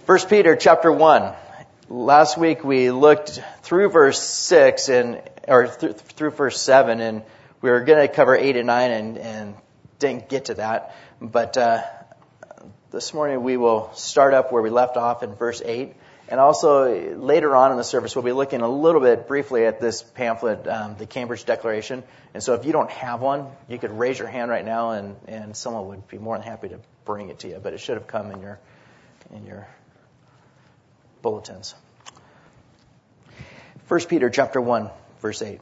First Peter chapter 1. Last week we looked through verse 6 through verse 7, and we were going to cover 8 and 9 and didn't get to that. But this morning we will start up where we left off in verse 8. And also later on in the service we'll be looking a little bit briefly at this pamphlet, the Cambridge Declaration. And so if you don't have one, you could raise your hand right now and someone would be more than happy to bring it to you. But it should have come in your bulletins. 1 Peter chapter 1, verse 8.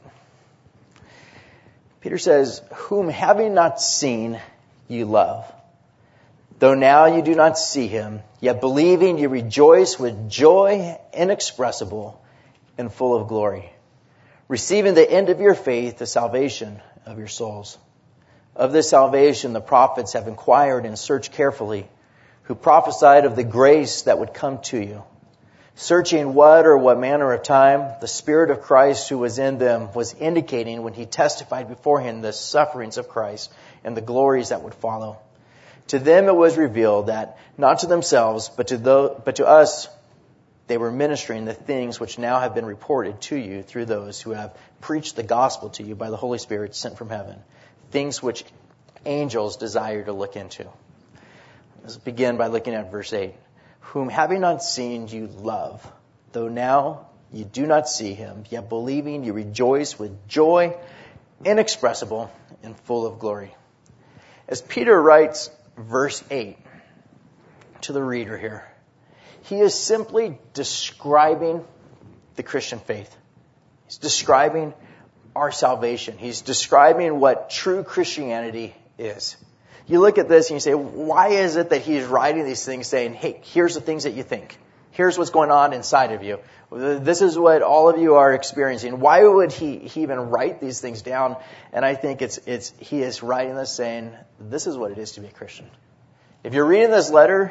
Peter says, "Whom having not seen, you love. Though now you do not see him, yet believing you rejoice with joy inexpressible and full of glory, receiving the end of your faith, the salvation of your souls. Of this salvation the prophets have inquired and searched carefully, who prophesied of the grace that would come to you, searching what manner of time the Spirit of Christ who was in them was indicating when he testified beforehand the sufferings of Christ and the glories that would follow. To them it was revealed that, not to themselves, but to us, they were ministering the things which now have been reported to you through those who have preached the gospel to you by the Holy Spirit sent from heaven, things which angels desire to look into." Let's begin by looking at verse 8. "Whom having not seen you love, though now you do not see him, yet believing you rejoice with joy inexpressible and full of glory." As Peter writes verse 8 to the reader here, he is simply describing the Christian faith. He's describing our salvation. He's describing what true Christianity is. You look at this and you say, why is it that he's writing these things saying, hey, here's the things that you think. Here's what's going on inside of you. This is what all of you are experiencing. Why would he even write these things down? And I think he is writing this saying, this is what it is to be a Christian. If you're reading this letter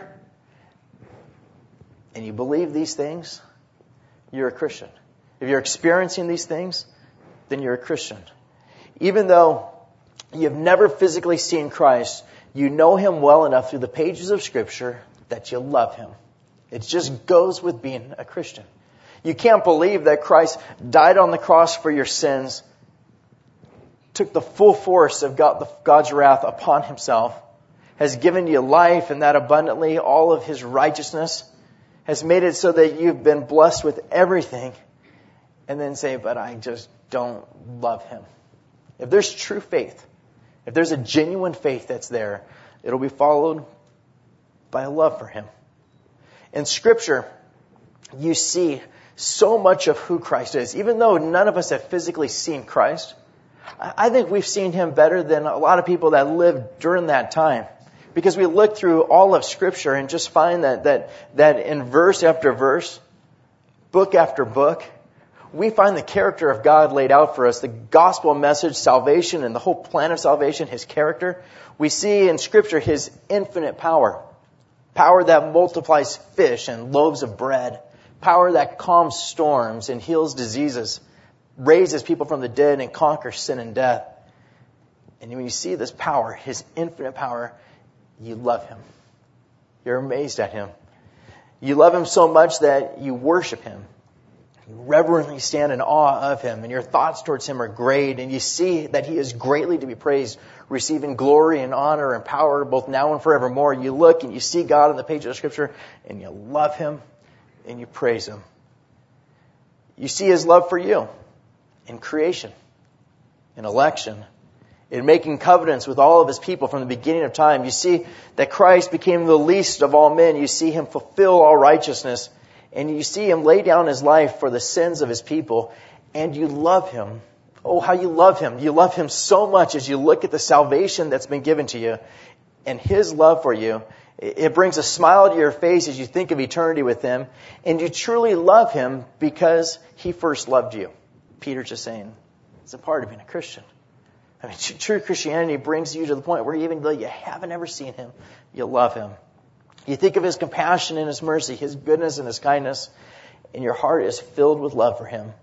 and you believe these things, you're a Christian. If you're experiencing these things, then you're a Christian. Even though you've never physically seen Christ, you know him well enough through the pages of Scripture that you love him. It just goes with being a Christian. You can't believe that Christ died on the cross for your sins, took the full force of God's wrath upon himself, has given you life and that abundantly, all of his righteousness, has made it so that you've been blessed with everything, and then say, but I just don't love him. If there's true faith, if there's a genuine faith that's there, it'll be followed by a love for him. In Scripture, you see so much of who Christ is. Even though none of us have physically seen Christ, I think we've seen him better than a lot of people that lived during that time. Because we look through all of Scripture and just find that in verse after verse, book after book, we find the character of God laid out for us, the gospel message, salvation, and the whole plan of salvation, his character. We see in Scripture his infinite power. Power that multiplies fish and loaves of bread. Power that calms storms and heals diseases. Raises people from the dead and conquers sin and death. And when you see this power, his infinite power, you love him. You're amazed at him. You love him so much that you worship him. You reverently stand in awe of him, and your thoughts towards him are great, and you see that he is greatly to be praised, receiving glory and honor and power both now and forevermore. You look and you see God on the pages of Scripture, and you love him and you praise him. You see his love for you in creation, in election, in making covenants with all of his people from the beginning of time. You see that Christ became the least of all men. You see him fulfill all righteousness. And you see him lay down his life for the sins of his people, and you love him. Oh, how you love him. You love him so much as you look at the salvation that's been given to you and his love for you. It brings a smile to your face as you think of eternity with him, and you truly love him because he first loved you. Peter's just saying, it's a part of being a Christian. I mean, true Christianity brings you to the point where even though you haven't ever seen him, you love him. You think of his compassion and his mercy, his goodness and his kindness, and your heart is filled with love for him.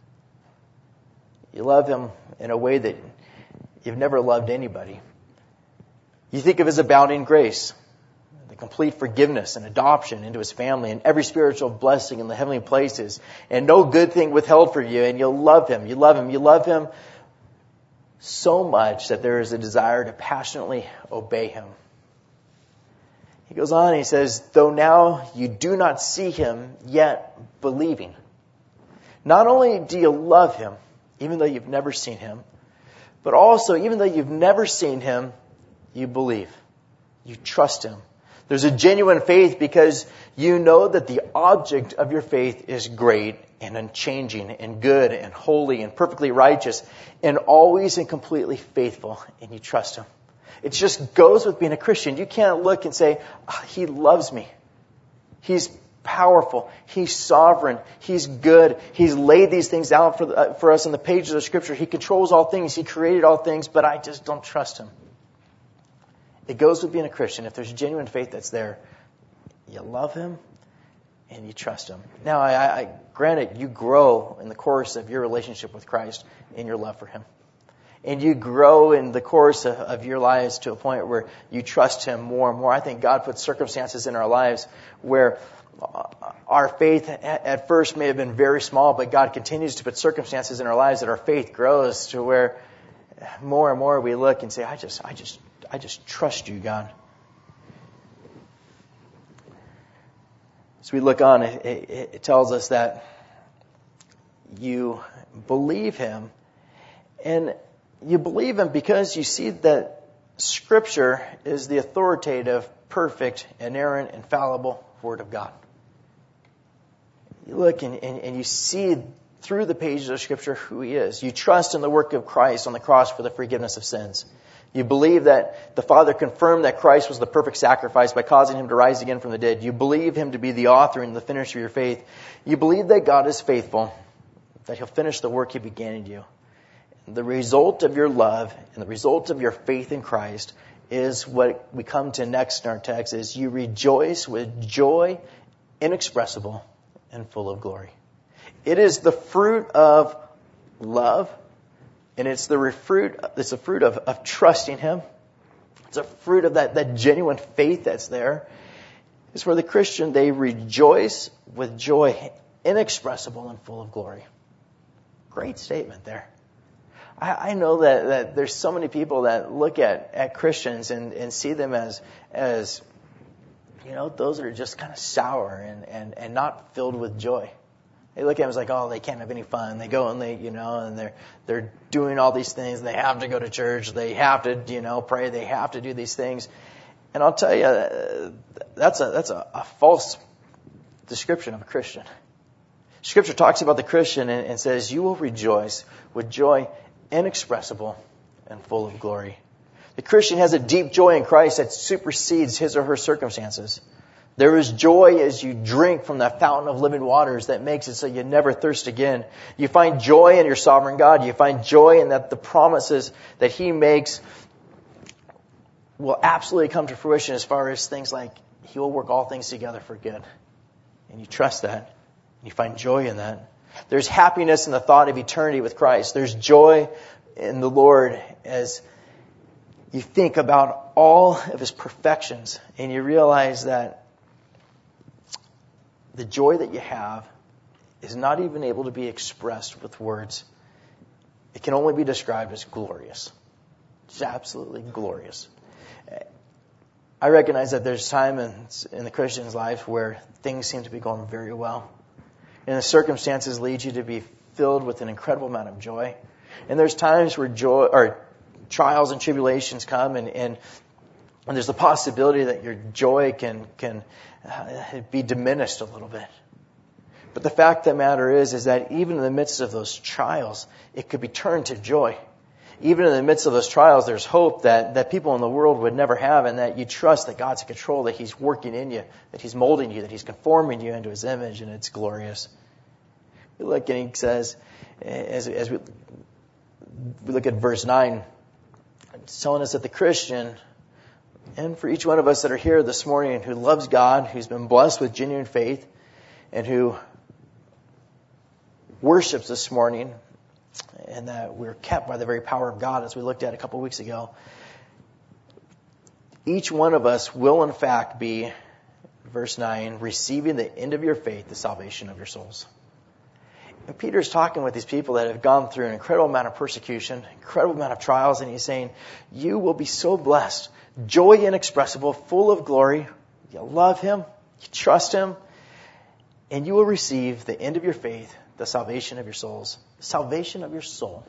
You love him in a way that you've never loved anybody. You think of his abounding grace, the complete forgiveness and adoption into His family and every spiritual blessing in the heavenly places and no good thing withheld for you, and you'll love Him. You love Him. You love Him so much that there is a desire to passionately obey Him. He goes on and he says, though now you do not see Him, yet believing. Not only do you love Him, even though you've never seen Him, but also, even though you've never seen Him, you believe. You trust Him. There's a genuine faith because you know that the object of your faith is great and unchanging and good and holy and perfectly righteous and always and completely faithful, and you trust Him. It just goes with being a Christian. You can't look and say, He loves me. He's powerful. He's sovereign. He's good. He's laid these things out for us in the pages of Scripture. He controls all things. He created all things, but I just don't trust Him. It goes with being a Christian. If there's genuine faith that's there, you love Him and you trust Him. Now, I granted, you grow in the course of your relationship with Christ in your love for Him. And you grow in the course of your lives to a point where you trust Him more and more. I think God puts circumstances in our lives where our faith at first may have been very small, but God continues to put circumstances in our lives that our faith grows to where more and more we look and say, I just trust you, God. As we look on, it tells us that you believe Him, and you believe Him because you see that Scripture is the authoritative, perfect, inerrant, infallible Word of God. You look and you see through the pages of Scripture who He is. You trust in the work of Christ on the cross for the forgiveness of sins. You believe that the Father confirmed that Christ was the perfect sacrifice by causing Him to rise again from the dead. You believe Him to be the author and the finisher of your faith. You believe that God is faithful, that He'll finish the work He began in you. The result of your love and the result of your faith in Christ is what we come to next in our text, is you rejoice with joy inexpressible and full of glory. It is the fruit of love, and it's the fruit of trusting Him. It's a fruit of that genuine faith that's there. It's where the Christian, they rejoice with joy inexpressible and full of glory. Great statement there. I know that there's so many people that look at Christians and see them as those that are just kind of sour and not filled with joy. They look at them as like, oh, they can't have any fun. They go and and they're doing all these things. They have to go to church. They have to, pray. They have to do these things. And I'll tell you, that's a false description of a Christian. Scripture talks about the Christian and says, you will rejoice with joy inexpressible and full of glory. The Christian has a deep joy in Christ that supersedes his or her circumstances. There is joy as you drink from that fountain of living waters that makes it so you never thirst again. You find joy in your sovereign God. You find joy in that the promises that He makes will absolutely come to fruition as far as things like He will work all things together for good. And you trust that. You find joy in that. There's happiness in the thought of eternity with Christ. There's joy in the Lord as you think about all of His perfections and you realize that the joy that you have is not even able to be expressed with words. It can only be described as glorious. It's absolutely glorious. I recognize that there's times in the Christian's life where things seem to be going very well. And the circumstances lead you to be filled with an incredible amount of joy. And there's times where joy or trials and tribulations come and there's the possibility that your joy can be diminished a little bit. But the fact of the matter is that even in the midst of those trials, it could be turned to joy. Even in the midst of those trials, there's hope that people in the world would never have, and that you trust that God's in control, that He's working in you, that He's molding you, that He's conforming you into His image, and it's glorious. We look and He says, as we look at verse 9, it's telling us that the Christian, and for each one of us that are here this morning who loves God, who's been blessed with genuine faith, and who worships this morning, and that we're kept by the very power of God, as we looked at a couple weeks ago. each one of us will in fact be, verse 9, receiving the end of your faith, the salvation of your souls. And Peter's talking with these people that have gone through an incredible amount of persecution, incredible amount of trials, and he's saying, you will be so blessed, joy inexpressible, full of glory. You love him, you trust him, and you will receive the end of your faith, the salvation of your souls. Salvation of your soul.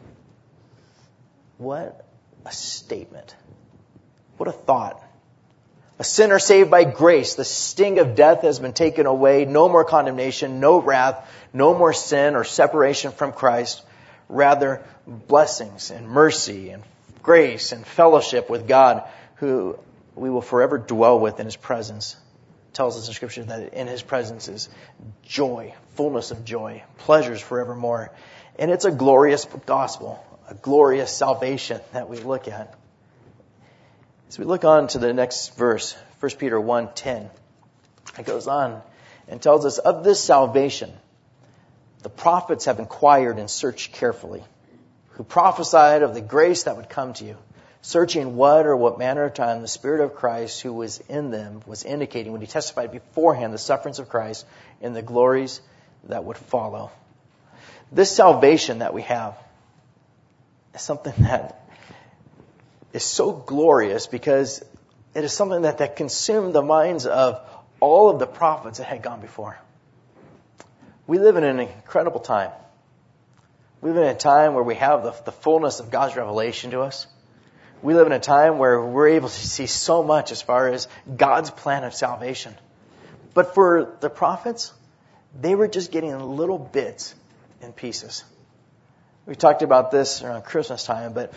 What a statement. What a thought. A sinner saved by grace. The sting of death has been taken away. No more condemnation, no wrath, no more sin or separation from Christ. Rather, blessings and mercy and grace and fellowship with God, who we will forever dwell with in his presence. It tells us in Scripture that in his presence is joy, fullness of joy, pleasures forevermore. And it's a glorious gospel, a glorious salvation that we look at. As we look on to the next verse, 1 Peter 1:10, it goes on and tells us, of this salvation, the prophets have inquired and searched carefully, who prophesied of the grace that would come to you, searching what manner of time the Spirit of Christ who was in them was indicating when he testified beforehand the sufferings of Christ and the glories that would follow. This salvation that we have is something that is so glorious because it is something that consumed the minds of all of the prophets that had gone before. We live in an incredible time. We live in a time where we have the fullness of God's revelation to us. We live in a time where we're able to see so much as far as God's plan of salvation. But for the prophets, they were just getting little bits and pieces. We talked about this around Christmas time, but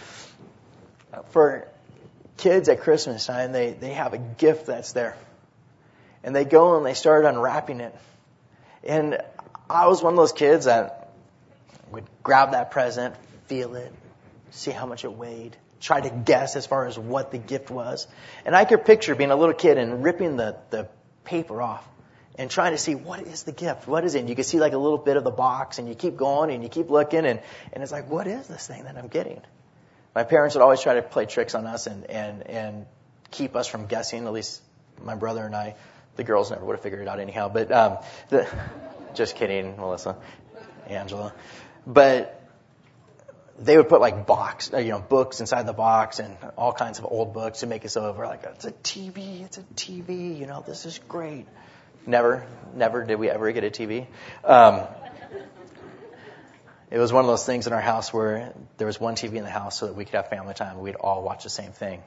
for kids at Christmas time, they have a gift that's there. And they go and they start unwrapping it. And I was one of those kids that would grab that present, feel it, see how much it weighed, try to guess as far as what the gift was. And I could picture being a little kid and ripping the paper off and trying to see, what is the gift? What is it? And you can see like a little bit of the box, and you keep going and you keep looking, and it's like, what is this thing that I'm getting? My parents would always try to play tricks on us and keep us from guessing, at least my brother and I. The girls never would have figured it out anyhow. But just kidding, Melissa, Angela. But they would put like books inside the box and all kinds of old books to make it so we're like, it's a TV, this is great. Never did we ever get a TV. It was one of those things in our house where there was one TV in the house so that we could have family time and we'd all watch the same thing.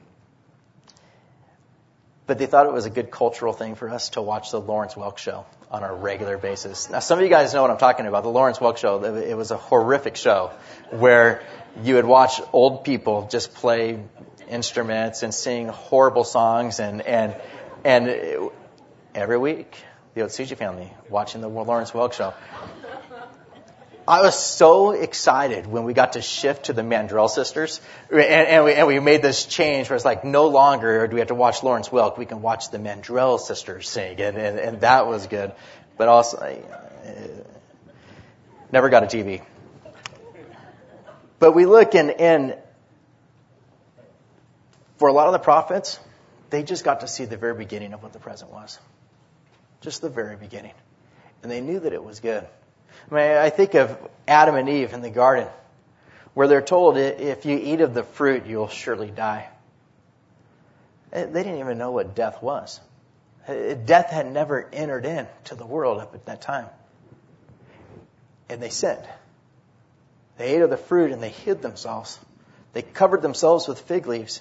But they thought it was a good cultural thing for us to watch the Lawrence Welk Show on a regular basis. Now, some of you guys know what I'm talking about. The Lawrence Welk Show, it was a horrific show where you would watch old people just play instruments and sing horrible songs. And every week, the Otsuchi family watching the Lawrence Welk Show. I was so excited when we got to shift to the Mandrell sisters, and we made this change where it's like no longer do we have to watch Lawrence Welk, we can watch the Mandrell sisters sing, and that was good. But also, never got a TV. But we look and for a lot of the prophets, they just got to see the very beginning of what the present was, just the very beginning, and they knew that it was good. I mean, I think of Adam and Eve in the garden, where they're told, if you eat of the fruit, you'll surely die. They didn't even know what death was. Death had never entered into the world up at that time. And they sinned. They ate of the fruit and they hid themselves. They covered themselves with fig leaves.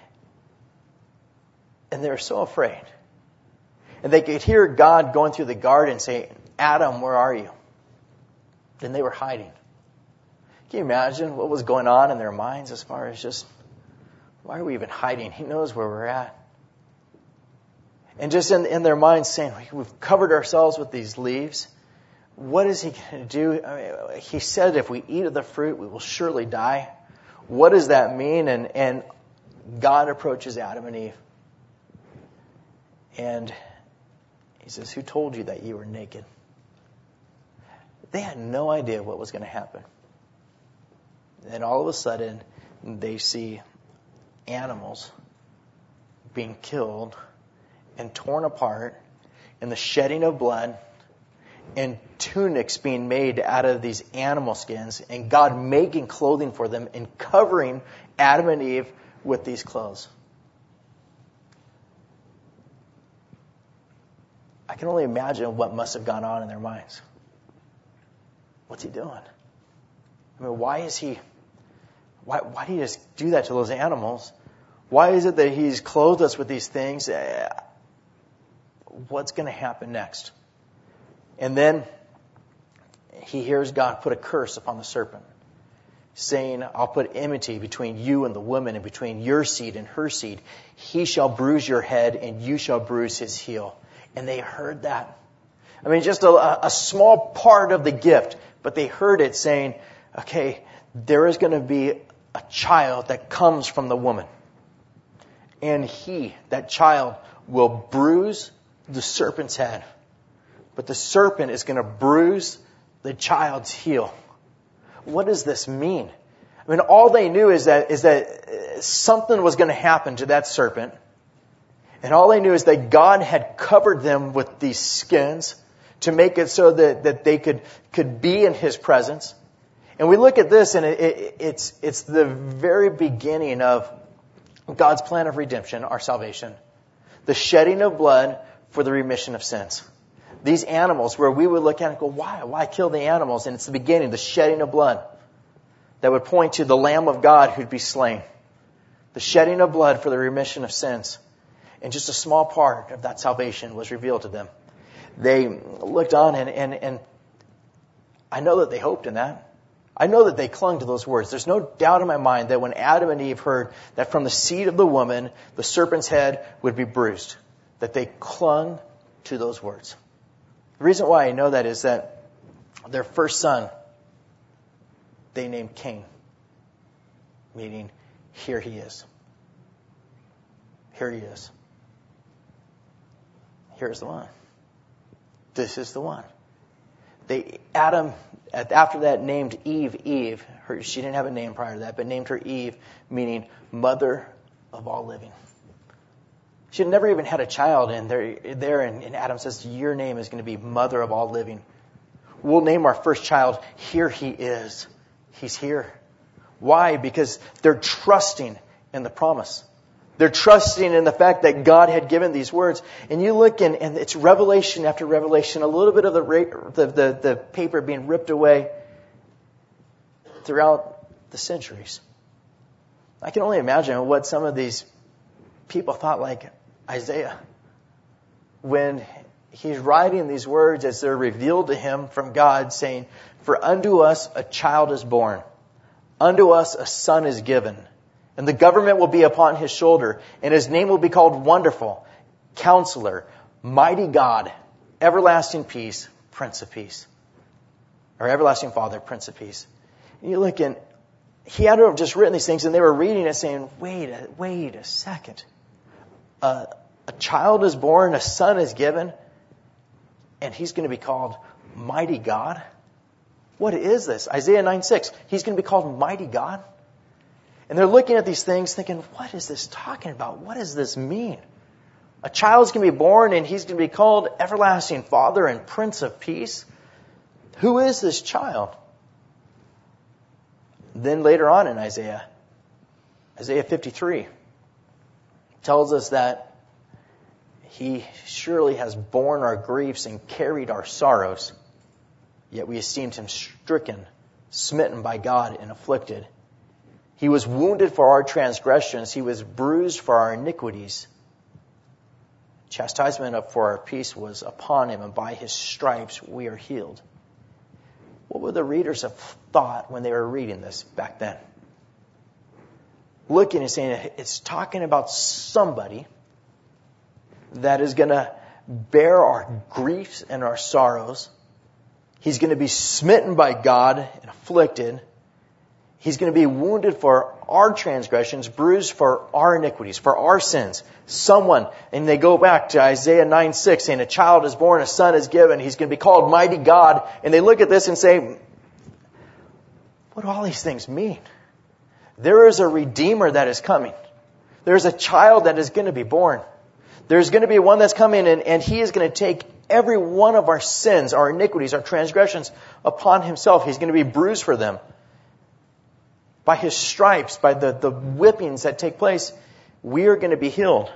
And they were so afraid. And they could hear God going through the garden saying, Adam, where are you? And they were hiding. Can you imagine what was going on in their minds as far as just, why are we even hiding? He knows where we're at. And just in their minds saying, we've covered ourselves with these leaves. What is he going to do? I mean, he said if we eat of the fruit, we will surely die. What does that mean? And God approaches Adam and Eve. And he says, who told you that you were naked? They had no idea what was going to happen. And all of a sudden, they see animals being killed and torn apart, and the shedding of blood, and tunics being made out of these animal skins, and God making clothing for them and covering Adam and Eve with these clothes. I can only imagine what must have gone on in their minds. What's he doing? I mean, why did he just do that to those animals? Why is it that he's clothed us with these things? What's going to happen next? And then he hears God put a curse upon the serpent, saying, I'll put enmity between you and the woman, and between your seed and her seed. He shall bruise your head, and you shall bruise his heel. And they heard that. I mean, just a small part of the gift, but they heard it saying, okay, there is going to be a child that comes from the woman. And that child, will bruise the serpent's head. But the serpent is going to bruise the child's heel. What does this mean? I mean, all they knew is that something was going to happen to that serpent. And all they knew is that God had covered them with these skins to make it so that they could be in his presence. And we look at this, and it's the very beginning of God's plan of redemption, our salvation. The shedding of blood for the remission of sins. These animals, where we would look at it and go, why? Why kill the animals? And it's the beginning, the shedding of blood that would point to the Lamb of God who'd be slain. The shedding of blood for the remission of sins. And just a small part of that salvation was revealed to them. They looked on, and I know that they hoped in that. I know that they clung to those words. There's no doubt in my mind that when Adam and Eve heard that from the seed of the woman, the serpent's head would be bruised, that they clung to those words. The reason why I know that is that their first son, they named Cain, meaning, here he is. Here he is. Here's the one. This is the one. Adam, after that, named Eve. She didn't have a name prior to that, but named her Eve, meaning mother of all living. She had never even had a child, and Adam says, your name is going to be mother of all living. We'll name our first child, here he is. He's here. Why? Because they're trusting in the promise. They're trusting in the fact that God had given these words. And you look and it's revelation after revelation, a little bit of the paper being ripped away throughout the centuries. I can only imagine what some of these people thought, like Isaiah, when he's writing these words as they're revealed to him from God, saying, for unto us a child is born, unto us a son is given, and the government will be upon his shoulder, and his name will be called Wonderful, Counselor, Mighty God, Everlasting Peace, Prince of Peace. Or Everlasting Father, Prince of Peace. And you look, and he had to have just written these things, and they were reading it saying, wait a second. A child is born, a son is given, and he's going to be called Mighty God? What is this? Isaiah 9:6. He's going to be called Mighty God? And they're looking at these things thinking, what is this talking about? What does this mean? A child's going to be born and he's going to be called Everlasting Father and Prince of Peace? Who is this child? Then later on in Isaiah 53 tells us that he surely has borne our griefs and carried our sorrows, yet we esteemed him stricken, smitten by God, and afflicted. He was wounded for our transgressions. He was bruised for our iniquities. Chastisement for our peace was upon him, and by his stripes we are healed. What would the readers have thought when they were reading this back then? Looking and saying, it's talking about somebody that is going to bear our griefs and our sorrows. He's going to be smitten by God and afflicted. He's going to be wounded for our transgressions, bruised for our iniquities, for our sins. Someone, and they go back to Isaiah 9:6, saying a child is born, a son is given. He's going to be called Mighty God. And they look at this and say, what do all these things mean? There is a Redeemer that is coming. There's a child that is going to be born. There's going to be one that's coming, and he is going to take every one of our sins, our iniquities, our transgressions upon himself. He's going to be bruised for them. By his stripes, by the whippings that take place, we are going to be healed.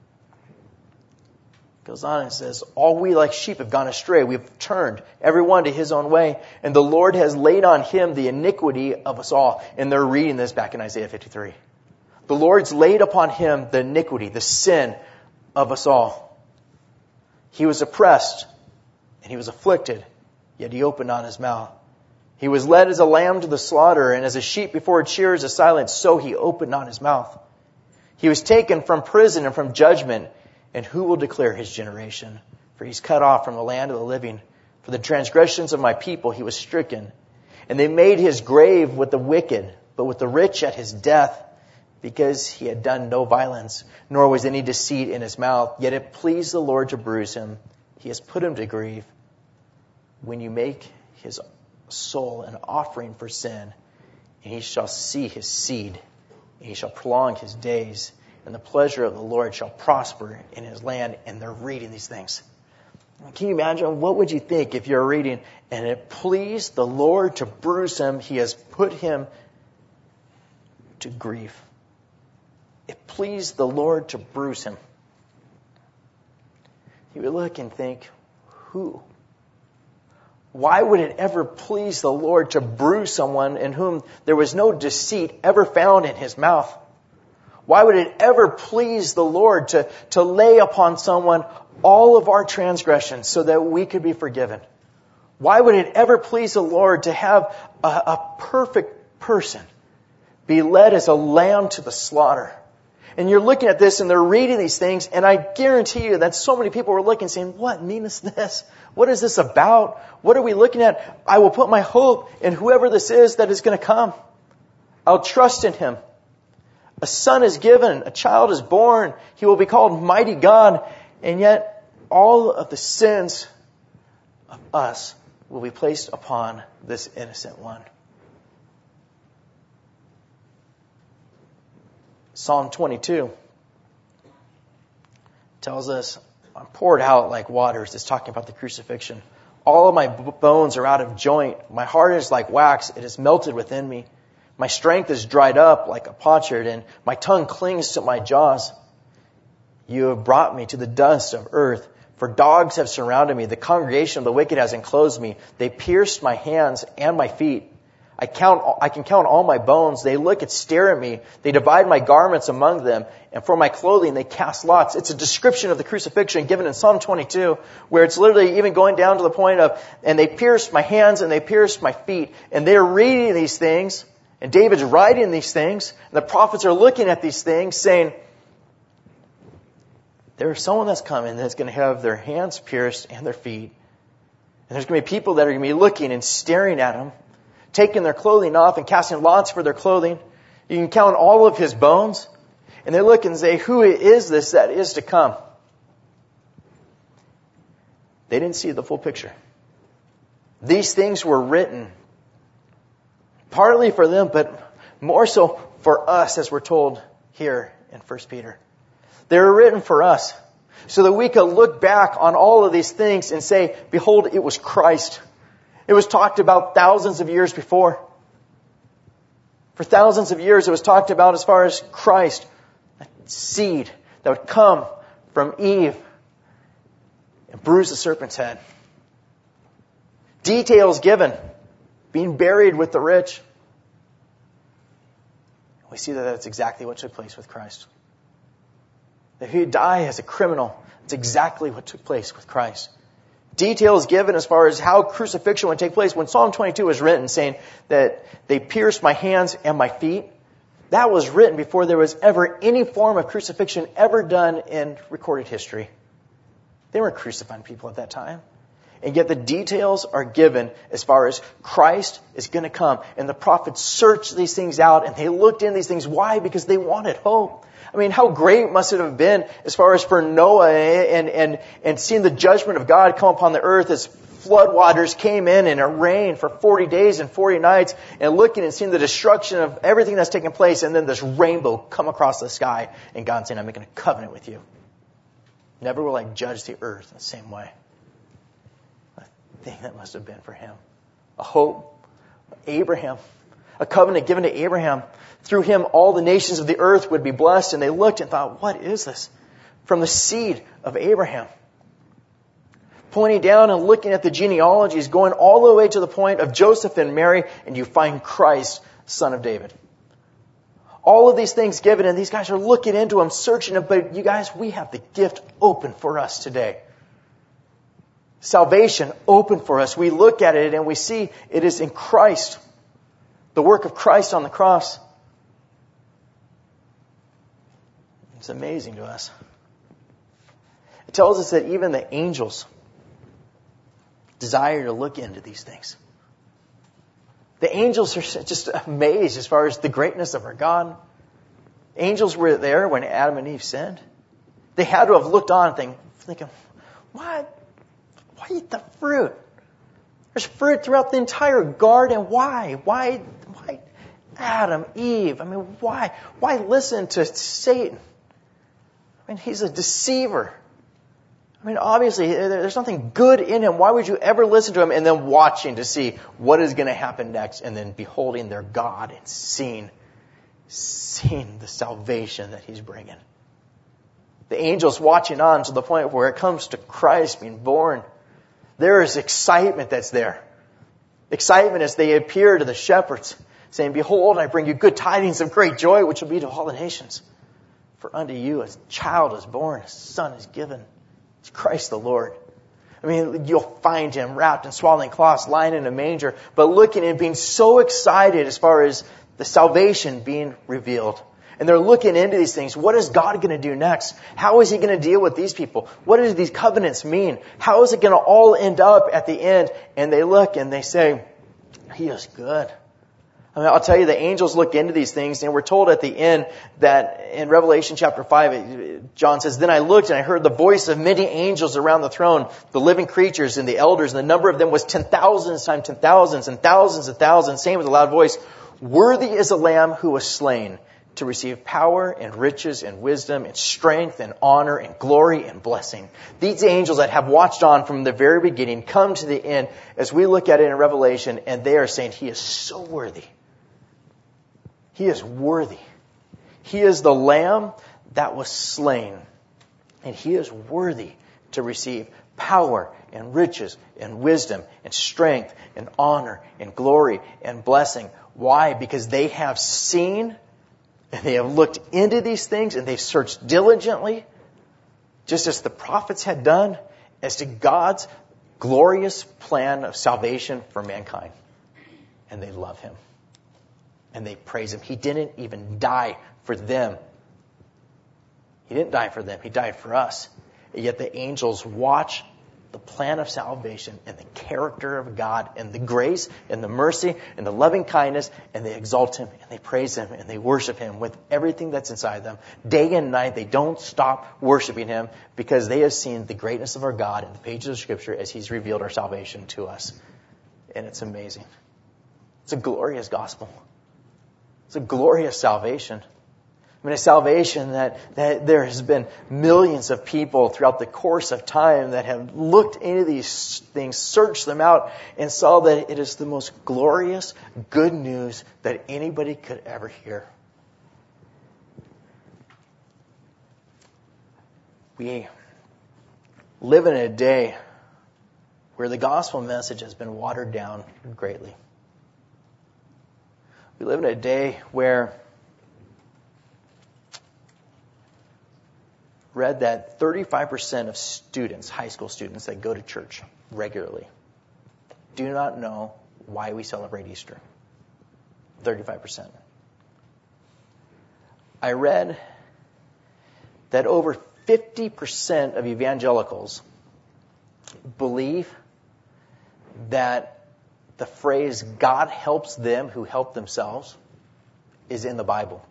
Goes on and says, all we like sheep have gone astray. We've turned every one to his own way. And the Lord has laid on him the iniquity of us all. And they're reading this back in Isaiah 53. The Lord's laid upon him the iniquity, the sin of us all. He was oppressed and he was afflicted, yet he opened not his mouth. He was led as a lamb to the slaughter, and as a sheep before its shearers is silent, so he opened not his mouth. He was taken from prison and from judgment. And who will declare his generation? For he's cut off from the land of the living. For the transgressions of my people he was stricken. And they made his grave with the wicked, but with the rich at his death, because he had done no violence, nor was any deceit in his mouth. Yet it pleased the Lord to bruise him. He has put him to grief. When you make his soul an offering for sin, and he shall see his seed, and he shall prolong his days, and the pleasure of the Lord shall prosper in his land. And they're reading these things. Can you imagine? What would you think if you're reading, and it pleased the Lord to bruise him, he has put him to grief. It pleased the Lord to bruise him. You would look and think, who? Why would it ever please the Lord to bruise someone in whom there was no deceit ever found in his mouth? Why would it ever please the Lord to lay upon someone all of our transgressions so that we could be forgiven? Why would it ever please the Lord to have a perfect person be led as a lamb to the slaughter? And you're looking at this and they're reading these things, and I guarantee you that so many people were looking saying, what meaneth this? What is this about? What are we looking at? I will put my hope in whoever this is that is going to come. I'll trust in him. A son is given, a child is born, he will be called Mighty God, and yet all of the sins of us will be placed upon this innocent one. Psalm 22 tells us, I'm poured out like waters. It's talking about the crucifixion. All of my bones are out of joint. My heart is like wax. It is melted within me. My strength is dried up like a potsherd, and my tongue clings to my jaws. You have brought me to the dust of earth, for dogs have surrounded me. The congregation of the wicked has enclosed me. They pierced my hands and my feet. I can count all my bones. They look and stare at me. They divide my garments among them, and for my clothing they cast lots. It's a description of the crucifixion given in Psalm 22, where it's literally even going down to the point of, and they pierced my hands and they pierced my feet. And they're reading these things, and David's writing these things, and the prophets are looking at these things saying, there's someone that's coming that's going to have their hands pierced and their feet. And there's going to be people that are going to be looking and staring at him, taking their clothing off and casting lots for their clothing. You can count all of his bones. And they look and say, who is this that is to come? They didn't see the full picture. These things were written partly for them, but more so for us, as we're told here in 1 Peter. They were written for us so that we could look back on all of these things and say, behold, it was Christ. It was talked about thousands of years before. For thousands of years, it was talked about as far as Christ, a seed that would come from Eve and bruise the serpent's head. Details given, being buried with the rich. We see that that's exactly what took place with Christ. That he would die as a criminal. That's exactly what took place with Christ. Details given as far as how crucifixion would take place. When Psalm 22 was written saying that they pierced my hands and my feet, that was written before there was ever any form of crucifixion ever done in recorded history. They weren't crucifying people at that time. And yet the details are given as far as Christ is going to come. And the prophets searched these things out and they looked in these things. Why? Because they wanted hope. I mean, how great must it have been as far as for Noah and seeing the judgment of God come upon the earth as floodwaters came in and it rained for 40 days and 40 nights, and looking and seeing the destruction of everything that's taken place, and then this rainbow come across the sky, and God saying, I'm making a covenant with you. Never will I judge the earth in the same way. I think that must have been for him. A hope. Abraham. A covenant given to Abraham. Through him, all the nations of the earth would be blessed, and they looked and thought, what is this? From the seed of Abraham. Pointing down and looking at the genealogies, going all the way to the point of Joseph and Mary, and you find Christ, son of David. All of these things given, and these guys are looking into them, searching them, but you guys, we have the gift open for us today. Salvation open for us. We look at it and we see it is in Christ. The work of Christ on the cross. It's amazing to us. It tells us that even the angels desire to look into these things. The angels are just amazed as far as the greatness of our God. Angels were there when Adam and Eve sinned. They had to have looked on thinking, why eat the fruit? There's fruit throughout the entire garden. Why? Why Adam, Eve? I mean, why? Why listen to Satan? I mean, he's a deceiver. I mean, obviously, there's nothing good in him. Why would you ever listen to him? And then watching to see what is going to happen next, and then beholding their God and seeing the salvation that he's bringing. The angels watching on to the point where it comes to Christ being born. There is excitement that's there. Excitement as they appear to the shepherds, saying, behold, I bring you good tidings of great joy, which will be to all the nations. For unto you a child is born, a son is given. It's Christ the Lord. I mean, you'll find him wrapped in swaddling cloths, lying in a manger, but looking and being so excited as far as the salvation being revealed. And they're looking into these things. What is God going to do next? How is he going to deal with these people? What do these covenants mean? How is it going to all end up at the end? And they look and they say, he is good. I mean, I'll tell you, the angels look into these things, and we're told at the end that in Revelation chapter 5, John says, then I looked and I heard the voice of many angels around the throne, the living creatures and the elders, and the number of them was 10,000s times 10,000s and thousands of thousands, saying with a loud voice, worthy is the Lamb who was slain to receive power and riches and wisdom and strength and honor and glory and blessing. These angels that have watched on from the very beginning come to the end as we look at it in Revelation, and they are saying, he is so worthy. He is worthy. He is the Lamb that was slain. And he is worthy to receive power and riches and wisdom and strength and honor and glory and blessing. Why? Because they have seen and they have looked into these things and they've searched diligently, just as the prophets had done, as to God's glorious plan of salvation for mankind. And they love him. And they praise him. He didn't even die for them. He didn't die for them. He died for us. And yet the angels watch the plan of salvation and the character of God and the grace and the mercy and the loving kindness, and they exalt him and they praise him and they worship him with everything that's inside them. Day and night, they don't stop worshiping him because they have seen the greatness of our God in the pages of Scripture as he's revealed our salvation to us. And it's amazing. It's a glorious gospel. It's a glorious salvation. I mean, a salvation that there has been millions of people throughout the course of time that have looked into these things, searched them out, and saw that it is the most glorious good news that anybody could ever hear. We live in a day where the gospel message has been watered down greatly. We live in a day where read that 35% of students, high school students that go to church regularly, do not know why we celebrate Easter. 35%. I read that over 50% of evangelicals believe that the phrase, God helps them who help themselves, is in the Bible.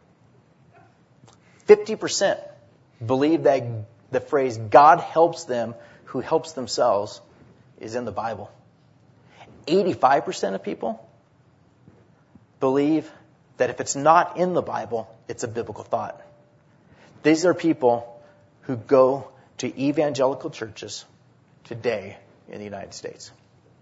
50% believe that the phrase, God helps them who helps themselves, is in the Bible. 85% of people believe that if it's not in the Bible, it's a biblical thought. These are people who go to evangelical churches today in the United States.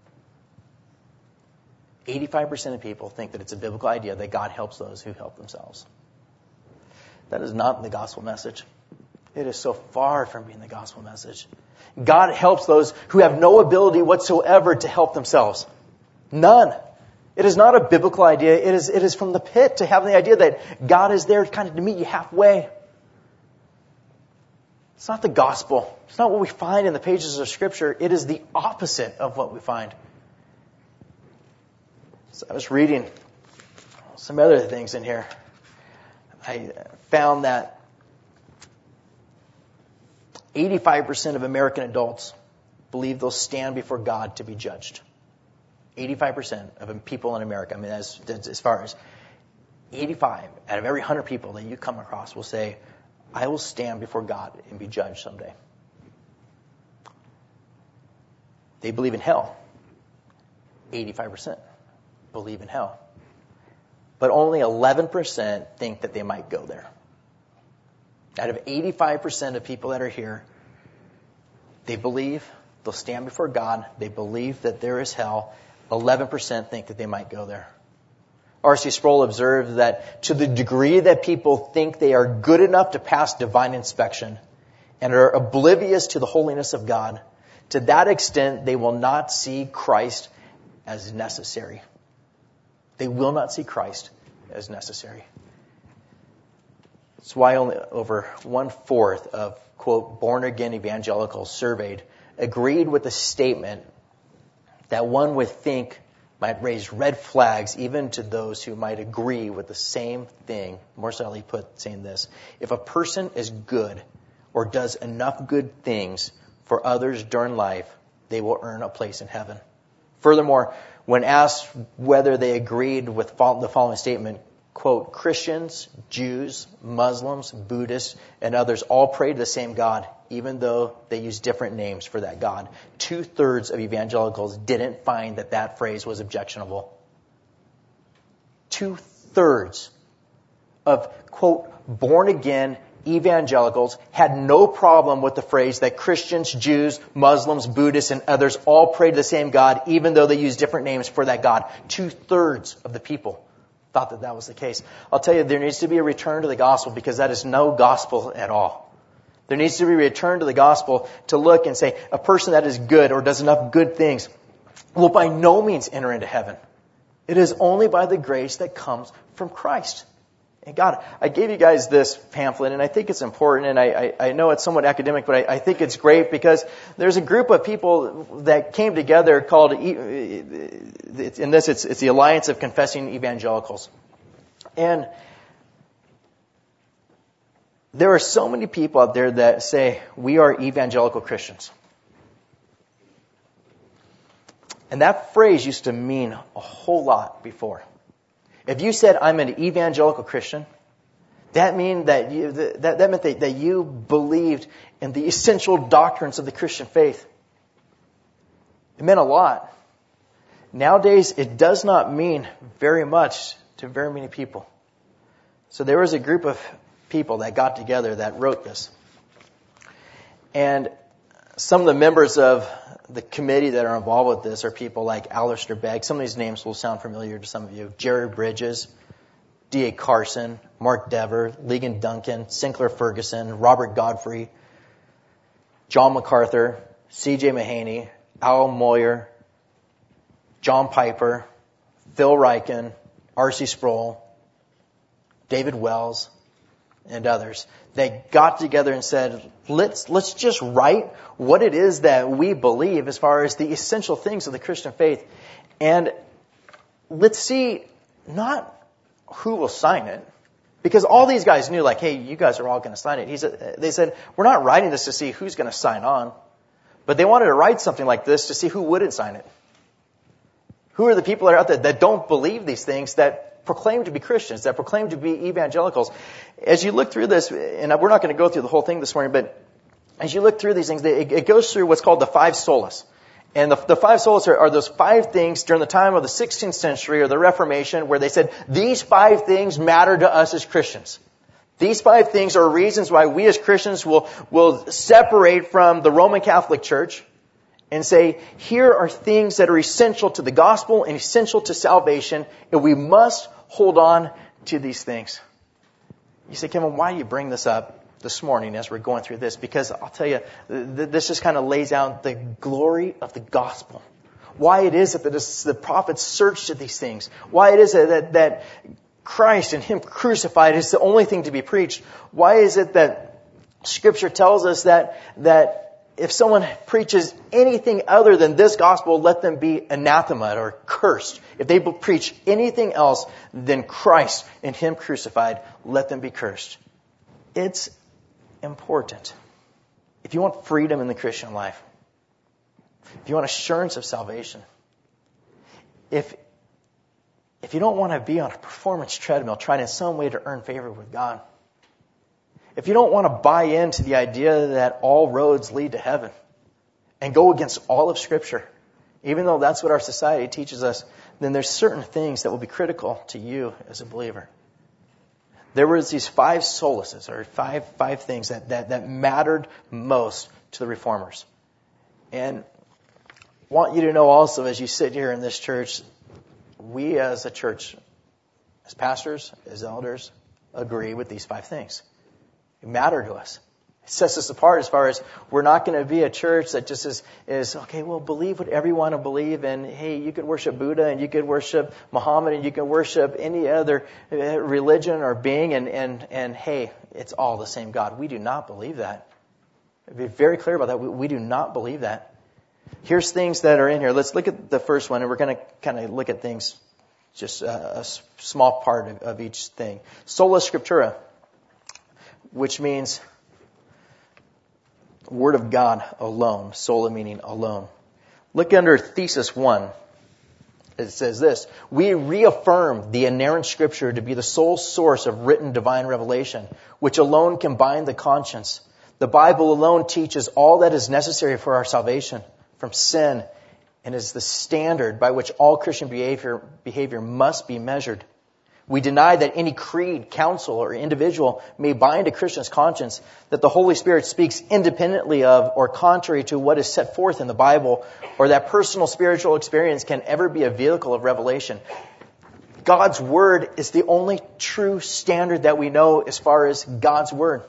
85% of people think that it's a biblical idea that God helps those who help themselves. That is not the gospel message. It is so far from being the gospel message. God helps those who have no ability whatsoever to help themselves. None. It is not a biblical idea. It is from the pit to have the idea that God is there kind of to meet you halfway. It's not the gospel. It's not what we find in the pages of Scripture. It is the opposite of what we find. So I was reading some other things in here. I found that 85% of American adults believe they'll stand before God to be judged. 85% of people in America, I mean, as far as 85 out of every 100 people that you come across will say, I will stand before God and be judged someday. They believe in hell. 85% believe in hell. But only 11% think that they might go there. Out of 85% of people that are here, they believe they'll stand before God. They believe that there is hell. 11% think that they might go there. R.C. Sproul observed that to the degree that people think they are good enough to pass divine inspection and are oblivious to the holiness of God, to that extent they will not see Christ as necessary. They will not see Christ as necessary. That's why only over 1/4 of, quote, born-again evangelicals surveyed agreed with the statement that one would think might raise red flags even to those who might agree with the same thing. More subtly put, saying this: if a person is good or does enough good things for others during life, they will earn a place in heaven. Furthermore, when asked whether they agreed with the following statement, quote, Christians, Jews, Muslims, Buddhists, and others all pray to the same God, even though they use different names for that God. 2/3 of evangelicals didn't find that phrase was objectionable. 2/3 of, quote, born-again evangelicals had no problem with the phrase that Christians, Jews, Muslims, Buddhists, and others all pray to the same God, even though they use different names for that God. 2/3 of the people thought that was the case. I'll tell you, there needs to be a return to the gospel, because that is no gospel at all. There needs to be a return to the gospel to look and say a person that is good or does enough good things will by no means enter into heaven. It is only by the grace that comes from Christ. And God, I gave you guys this pamphlet, and I think it's important, and I know it's somewhat academic, but I think it's great because there's a group of people that came together called, in this, it's the Alliance of Confessing Evangelicals. And there are so many people out there that say, we are evangelical Christians. And that phrase used to mean a whole lot before. If you said, I'm an evangelical Christian, that meant that you believed in the essential doctrines of the Christian faith. It meant a lot. Nowadays, it does not mean very much to very many people. So there was a group of people that got together that wrote this. And some of the members of the committee that are involved with this are people like Alistair Begg. Some of these names will sound familiar to some of you. Jerry Bridges, D.A. Carson, Mark Dever, Ligon Duncan, Sinclair Ferguson, Robert Godfrey, John MacArthur, C.J. Mahaney, Al Moyer, John Piper, Phil Ryken, R.C. Sproul, David Wells, and others. They got together and said, let's just write what it is that we believe as far as the essential things of the Christian faith. And let's see not who will sign it, because all these guys knew, like, hey, you guys are all going to sign it. They said, we're not writing this to see who's going to sign on, but they wanted to write something like this to see who wouldn't sign it. Who are the people that are out there that don't believe these things, that proclaim to be Christians, that proclaim to be evangelicals? As you look through this, and we're not going to go through the whole thing this morning, but as you look through these things, it goes through what's called the 5 solas. And the five solas are those five things during the time of the 16th century or the Reformation where they said, these five things matter to us as Christians. These five things are reasons why we as Christians will separate from the Roman Catholic Church and say, here are things that are essential to the gospel and essential to salvation, and we must hold on to these things. You say, Kevin, why do you bring this up this morning as we're going through this? Because I'll tell you, this just kind of lays out the glory of the gospel. Why it is that the prophets searched at these things. Why it is that Christ and Him crucified is the only thing to be preached. Why is it that Scripture tells us that if someone preaches anything other than this gospel, let them be anathema or cursed. If they preach anything else than Christ and Him crucified, let them be cursed. It's important. If you want freedom in the Christian life, if you want assurance of salvation, if you don't want to be on a performance treadmill trying in some way to earn favor with God, if you don't want to buy into the idea that all roads lead to heaven and go against all of Scripture, even though that's what our society teaches us, then there's certain things that will be critical to you as a believer. There was these five solaces, or five things that mattered most to the reformers. And I want you to know also, as you sit here in this church, we as a church, as pastors, as elders, agree with these five things. They matter to us. It sets us apart as far as we're not going to be a church that just is okay, well, believe whatever you want to believe, and hey, you could worship Buddha, and you could worship Muhammad, and you can worship any other religion or being, and hey, it's all the same God. We do not believe that. I'd be very clear about that. We do not believe that. Here's things that are in here. Let's look at the first one, and we're going to kind of look at things, just a small part of each thing. Sola Scriptura, which means Word of God alone. Sola meaning alone. Look under thesis 1. It says this: we reaffirm the inerrant Scripture to be the sole source of written divine revelation, which alone can bind the conscience. The Bible alone teaches all that is necessary for our salvation from sin, and is the standard by which all Christian behavior must be measured. We deny that any creed, council, or individual may bind a Christian's conscience, that the Holy Spirit speaks independently of or contrary to what is set forth in the Bible, or that personal spiritual experience can ever be a vehicle of revelation. God's Word is the only true standard that we know as far as God's Word.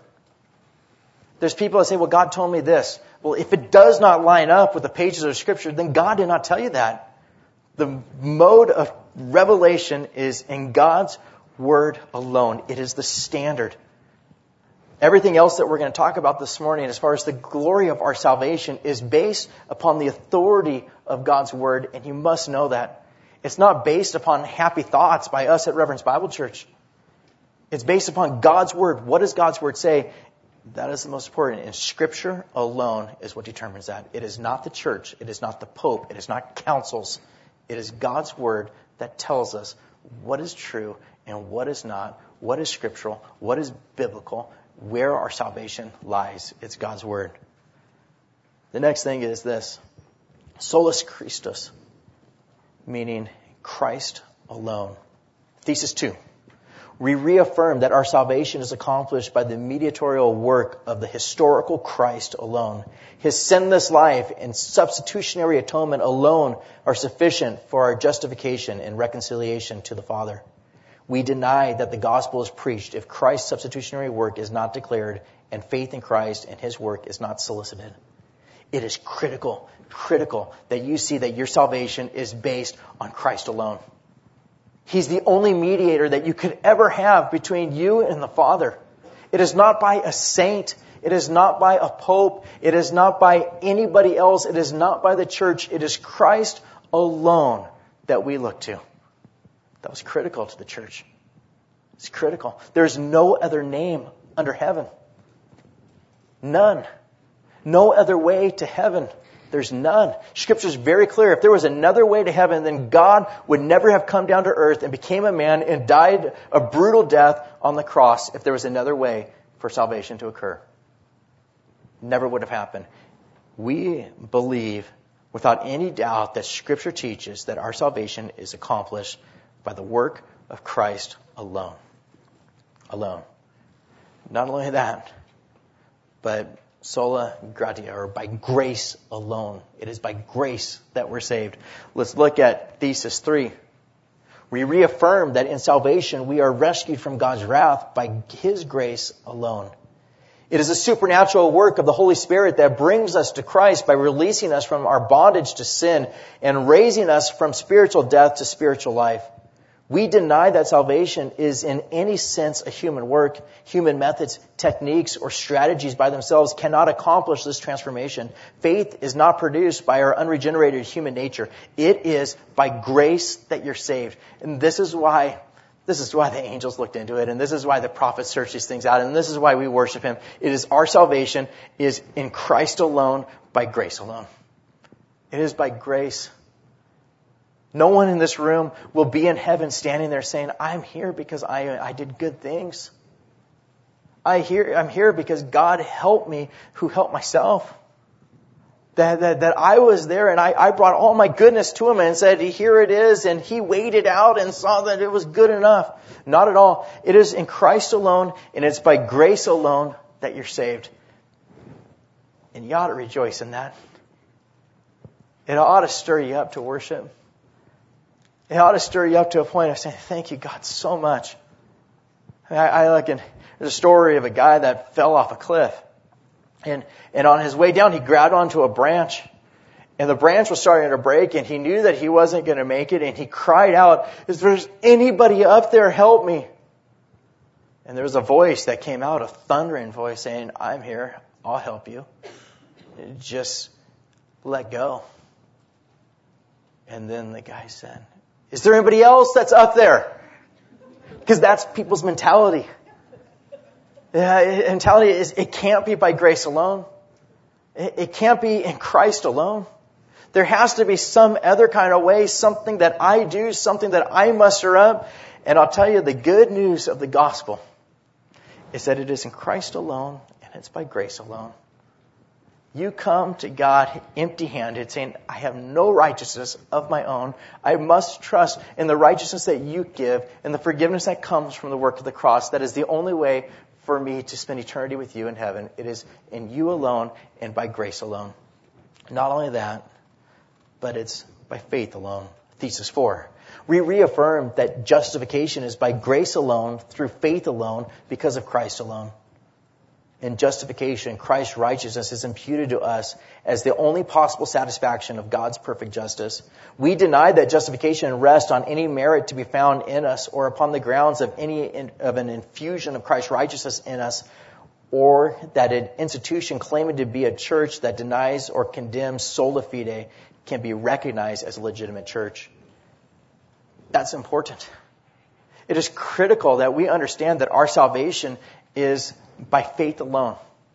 There's people that say, well, God told me this. Well, if it does not line up with the pages of Scripture, then God did not tell you that. The mode of revelation is in God's Word alone. It is the standard. Everything else that we're going to talk about this morning, as far as the glory of our salvation, is based upon the authority of God's Word, and you must know that. It's not based upon happy thoughts by us at Reverence Bible Church. It's based upon God's Word. What does God's Word say? That is the most important. And Scripture alone is what determines that. It is not the church. It is not the Pope. It is not councils. It is God's Word that tells us what is true and what is not, what is scriptural, what is biblical, where our salvation lies. It's God's Word. The next thing is this: solus Christus, meaning Christ alone. Thesis 2. We reaffirm that our salvation is accomplished by the mediatorial work of the historical Christ alone. His sinless life and substitutionary atonement alone are sufficient for our justification and reconciliation to the Father. We deny that the gospel is preached if Christ's substitutionary work is not declared and faith in Christ and His work is not solicited. It is critical that you see that your salvation is based on Christ alone. He's the only mediator that you could ever have between you and the Father. It is not by a saint. It is not by a pope. It is not by anybody else. It is not by the church. It is Christ alone that we look to. That was critical to the church. It's critical. There's no other name under heaven. None. No other way to heaven. There's none. Scripture is very clear. If there was another way to heaven, then God would never have come down to earth and became a man and died a brutal death on the cross if there was another way for salvation to occur. Never would have happened. We believe without any doubt that Scripture teaches that our salvation is accomplished by the work of Christ alone. Alone. Not only that, but sola gratia, or by grace alone. It is by grace that we're saved. Let's look at thesis 3. We reaffirm that in salvation we are rescued from God's wrath by His grace alone. It is a supernatural work of the Holy Spirit that brings us to Christ by releasing us from our bondage to sin and raising us from spiritual death to spiritual life. We deny that salvation is in any sense a human work. Human methods, techniques, or strategies by themselves cannot accomplish this transformation. Faith is not produced by our unregenerated human nature. It is by grace that you're saved. And this is why the angels looked into it, and this is why the prophets searched these things out, and this is why we worship Him. It is our salvation is in Christ alone, by grace alone. It is by grace. No one in this room will be in heaven standing there saying, I'm here because I did good things. I'm here because God helped me who helped myself. That I was there and I brought all my goodness to Him and said, here it is. And He weighed it out and saw that it was good enough. Not at all. It is in Christ alone, and it's by grace alone that you're saved. And you ought to rejoice in that. It ought to stir you up to worship. It ought to stir you up to a point of saying, thank you, God, so much. There's a story of a guy that fell off a cliff. And on his way down, he grabbed onto a branch. And the branch was starting to break, and he knew that he wasn't going to make it. And he cried out, if there's anybody up there, help me. And there was a voice that came out, a thundering voice saying, I'm here, I'll help you. Just let go. And then the guy said, is there anybody else that's up there? Because that's people's mentality. Mentality is, it can't be by grace alone. It can't be in Christ alone. There has to be some other kind of way, something that I do, something that I muster up. And I'll tell you, the good news of the gospel is that it is in Christ alone, and it's by grace alone. You come to God empty-handed, saying, I have no righteousness of my own. I must trust in the righteousness that you give and the forgiveness that comes from the work of the cross. That is the only way for me to spend eternity with you in heaven. It is in you alone and by grace alone. Not only that, but it's by faith alone. Thesis 4. We reaffirm that justification is by grace alone, through faith alone, because of Christ alone. In justification, Christ's righteousness is imputed to us as the only possible satisfaction of God's perfect justice. We deny that justification rests on any merit to be found in us, or upon the grounds of an infusion of Christ's righteousness in us, or that an institution claiming to be a church that denies or condemns sola fide can be recognized as a legitimate church. That's important. It is critical that we understand that our salvation is by faith alone.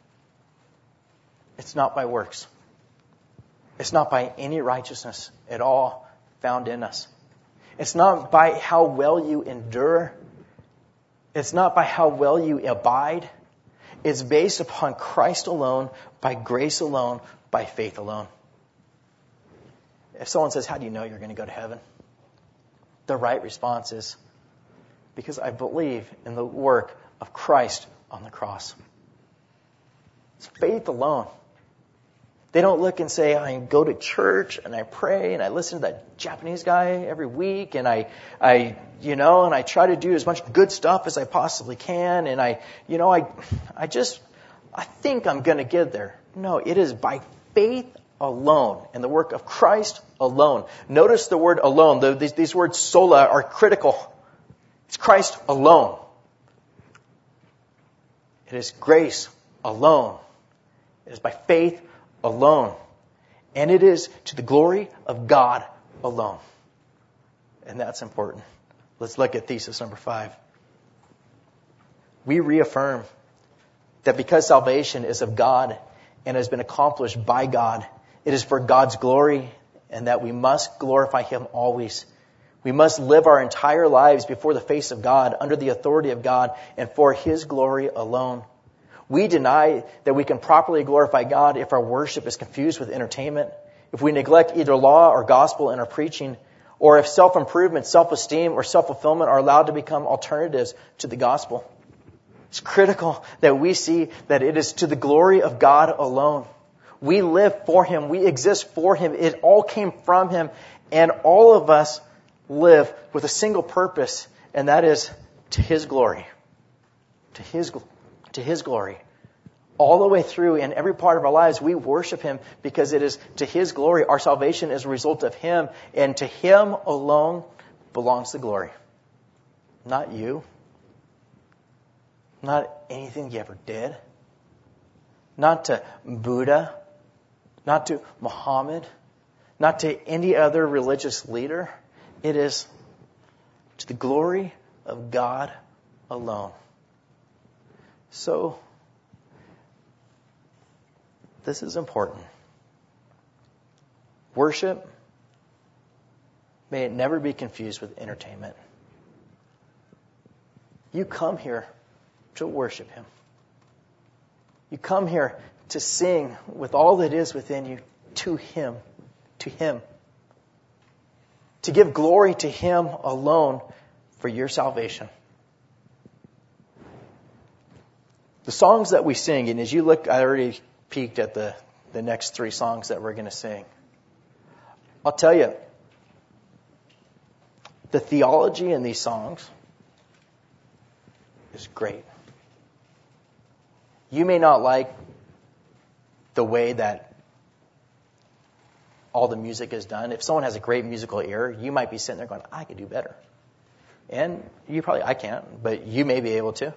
It's not by works. It's not by any righteousness at all found in us. It's not by how well you endure. It's not by how well you abide. It's based upon Christ alone, by grace alone, by faith alone. If someone says, how do you know you're going to go to heaven? The right response is, because I believe in the work of Christ on the cross. It's faith alone. They don't look and say, I go to church and I pray and I listen to that Japanese guy every week and I try to do as much good stuff as I possibly can and I think I'm going to get there. No, it is by faith alone and the work of Christ alone. Notice the word alone. These words sola are critical. It's Christ alone. It is grace alone. It is by faith alone. And it is to the glory of God alone. And that's important. Let's look at thesis number 5. We reaffirm that because salvation is of God and has been accomplished by God, it is for God's glory, and that we must glorify Him always. We must live our entire lives before the face of God, under the authority of God, and for His glory alone. We deny that we can properly glorify God if our worship is confused with entertainment, if we neglect either law or gospel in our preaching, or if self-improvement, self-esteem, or self-fulfillment are allowed to become alternatives to the gospel. It's critical that we see that it is to the glory of God alone. We live for Him. We exist for Him. It all came from Him. And all of us live with a single purpose, and that is to His glory. To His glory. All the way through in every part of our lives, we worship Him because it is to His glory. Our salvation is a result of Him, and to Him alone belongs the glory. Not you. Not anything you ever did. Not to Buddha. Not to Muhammad. Not to any other religious leader. It is to the glory of God alone. So, this is important. Worship, may it never be confused with entertainment. You come here to worship Him. You come here to sing with all that is within you to Him. To Him. To give glory to Him alone for your salvation. The songs that we sing, and as you look, I already peeked at the next 3 songs that we're going to sing. I'll tell you, the theology in these songs is great. You may not like the way that all the music is done. If someone has a great musical ear, you might be sitting there going, I could do better. And I can't, but you may be able to.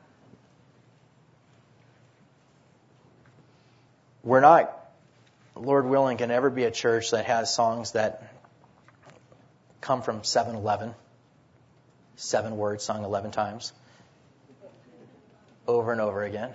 We're not, Lord willing, can ever be a church that has songs that come from 7-Eleven. 7 words sung 11 times. Over and over again.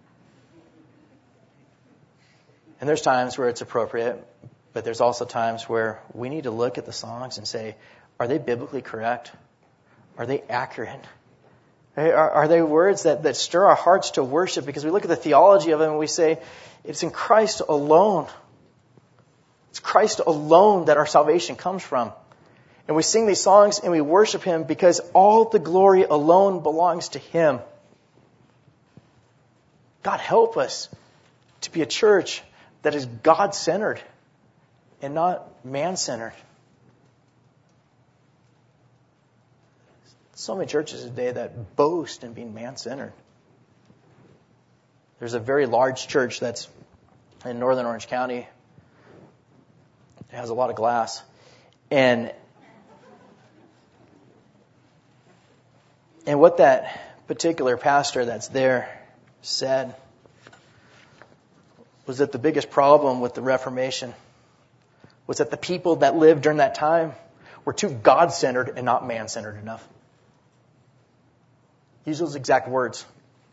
And there's times where it's appropriate, but there's also times where we need to look at the songs and say, are they biblically correct? Are they accurate? Are they words that stir our hearts to worship? Because we look at the theology of them and we say, it's in Christ alone. It's Christ alone that our salvation comes from. And we sing these songs and we worship Him because all the glory alone belongs to Him. God help us to be a church that is God-centered and not man-centered. So many churches today that boast in being man-centered. There's a very large church that's in northern Orange County. It has a lot of glass. And what that particular pastor that's there said was that the biggest problem with the Reformation was that the people that lived during that time were too God-centered and not man-centered enough. Use those exact words.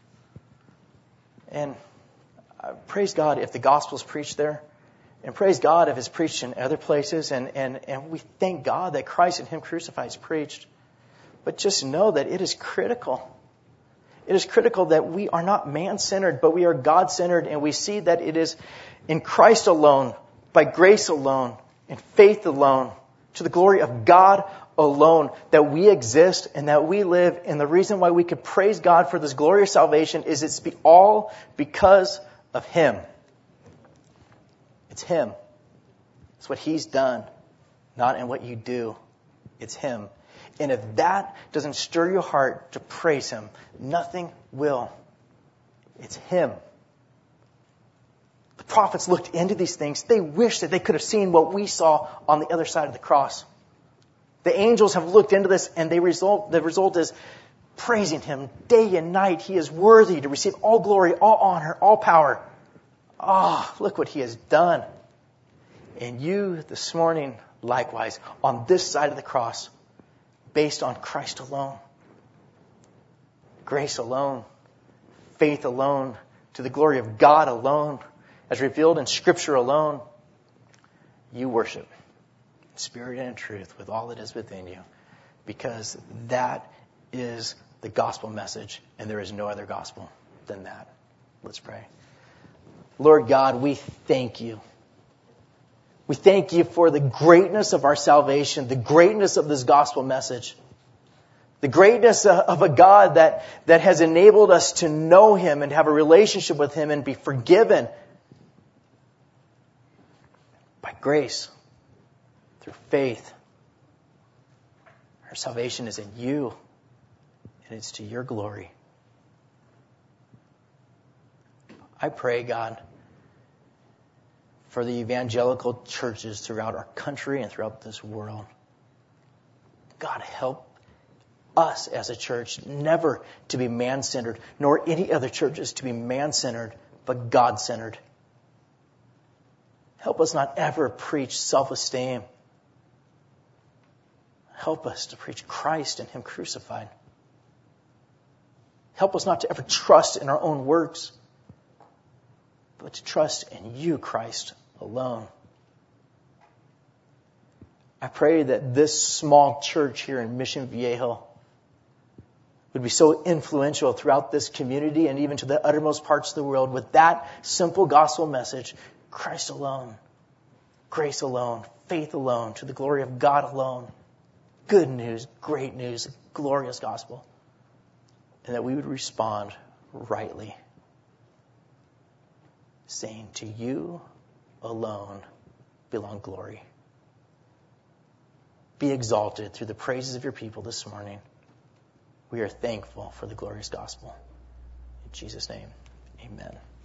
And praise God if the gospel is preached there. And praise God if it's preached in other places. And we thank God that Christ and Him crucified is preached. But just know that it is critical. It is critical that we are not man-centered, but we are God-centered. And we see that it is in Christ alone, by grace alone, in faith alone, to the glory of God alone, that we exist and that we live. And the reason why we could praise God for this glorious salvation is it's all because of Him. It's Him. It's what He's done, not in what you do. It's Him. And if that doesn't stir your heart to praise Him, nothing will. It's Him. The prophets looked into these things. They wished that they could have seen what we saw on the other side of the cross. The angels have looked into this, and the result is praising Him day and night. He is worthy to receive all glory, all honor, all power. Look what He has done. And you this morning, likewise, on this side of the cross, based on Christ alone, grace alone, faith alone, to the glory of God alone, as revealed in Scripture alone, you worship in spirit and in truth with all that is within you, because that is the gospel message, and there is no other gospel than that. Let's pray. Lord God, we thank You. We thank you for the greatness of our salvation, the greatness of this gospel message, the greatness of a God that has enabled us to know Him and have a relationship with Him and be forgiven by grace, through faith. Our salvation is in you, and it's to your glory. I pray, God, for the evangelical churches throughout our country and throughout this world. God, help us as a church never to be man-centered, nor any other churches to be man-centered, but God-centered. Help us not ever preach self-esteem. Help us to preach Christ and Him crucified. Help us not to ever trust in our own works, but to trust in you, Christ, alone. I pray that this small church here in Mission Viejo would be so influential throughout this community and even to the uttermost parts of the world with that simple gospel message: Christ alone, grace alone, faith alone, to the glory of God alone. Good news, great news, glorious gospel. And that we would respond rightly, saying, to you alone belong glory. Be exalted through the praises of your people this morning. We are thankful for the glorious gospel. In Jesus' name, amen.